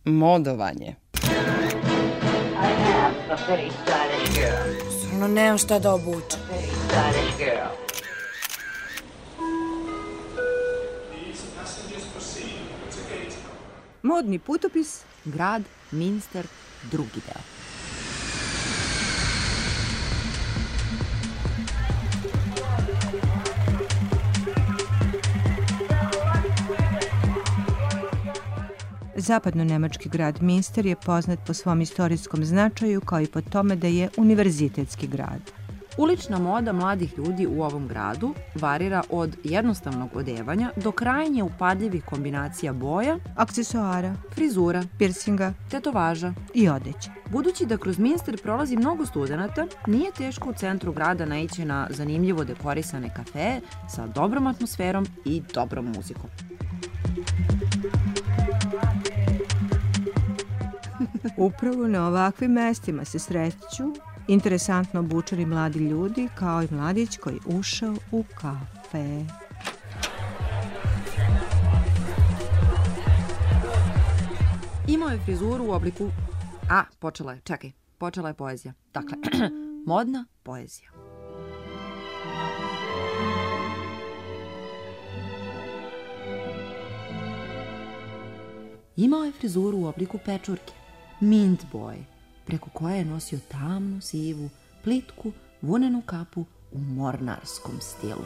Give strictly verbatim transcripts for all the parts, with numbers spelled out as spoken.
Modovanje. Stvarno nemam šta da obučem. Modni putopis, grad, Minster, drugi deo. Zapadno-nemački grad Minster je poznat po svom istorijskom značaju kao i po tome da je univerzitetski grad. Ulična moda mladih ljudi u ovom gradu varira od jednostavnog odevanja do krajnje upadljivih kombinacija boja, aksesuara, frizura, piercinga, tetovaža i odeće. Budući da kroz Minster prolazi mnogo studenata, nije teško u centru grada naići na zanimljivo dekorisane kafee sa dobrom atmosferom i dobrom muzikom. Upravo na ovakvim mestima se sreću interesantno obučeni mladi ljudi, kao i mladić koji ušao u kafe. Imao je frizuru u obliku... A, počela je, čekaj, počela je poezija. Dakle, modna poezija. Imao je frizuru u obliku pečurke, mint boje, preko koje je nosio tamnu, sivu, plitku, vunenu kapu u mornarskom stilu.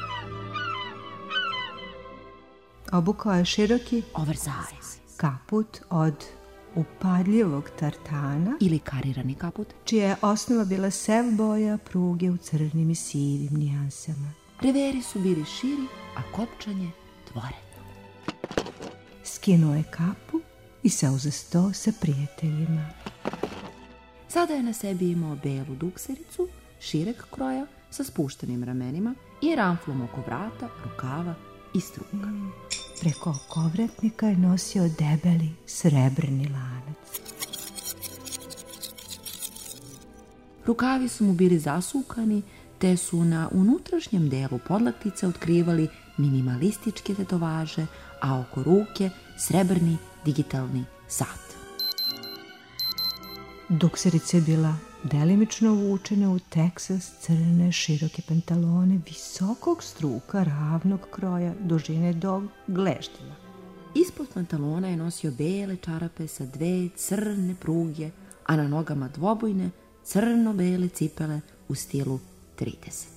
Obukao je široki oversize kaput od upadljivog tartana ili karirani kaput, čija je osnova bila sev boja pruge u crnim i sivim nijansama. Reveri su bili širi, a kopčanje dvoredno. Skinuo je kapu i seo za sto sa prijateljima. Sada je na sebi imao belu duksericu, šireg kroja, sa spuštenim ramenima i ramflom oko vrata, rukava i struka. Mm. Preko okovratnika je nosio debeli srebrni lanac. Rukavi su mu bili zasukani, te su na unutrašnjem delu podlaktice otkrivali minimalističke tetovaže, a oko ruke srebrni digitalni sat. Dukserica je bila delimično uvučena u Texas crne široke pantalone visokog struka, ravnog kroja, dužine do gleždjeva. Ispod pantalona je nosio bele čarape sa dve crne pruge, a na nogama dvobojne crno-bele cipele u stilu tridesetih.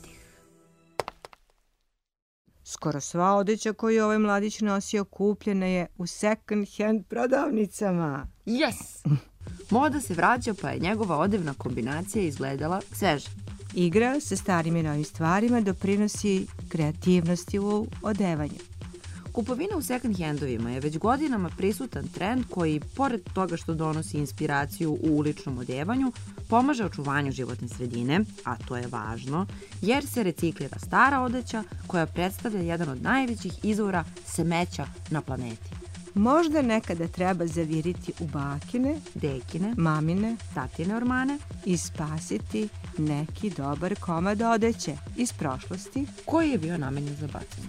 Skoro sva odeća koju je ovaj mladić nosio kupljena je u second hand prodavnicama. Yes! Moda se vraća, pa je njegova odevna kombinacija izgledala sveže. Igra sa starim i novim stvarima doprinosi kreativnosti u odevanju. Kupovina u second handovima je već godinama prisutan trend koji, pored toga što donosi inspiraciju u uličnom odevanju, pomaže očuvanju životne sredine, a to je važno, jer se reciklira stara odeća koja predstavlja jedan od najvećih izvora smeća na planeti. Možda nekada treba zaviriti u bakine, dekine, mamine, tatine ormane i spasiti neki dobar komad odeće iz prošlosti koji je bio namenjen za bacanje.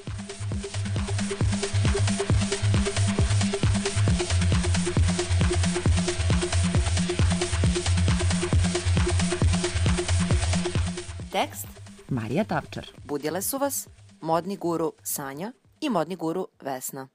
Tekst Marija Tavčar. Budile su vas modni guru Sanja i modni guru Vesna.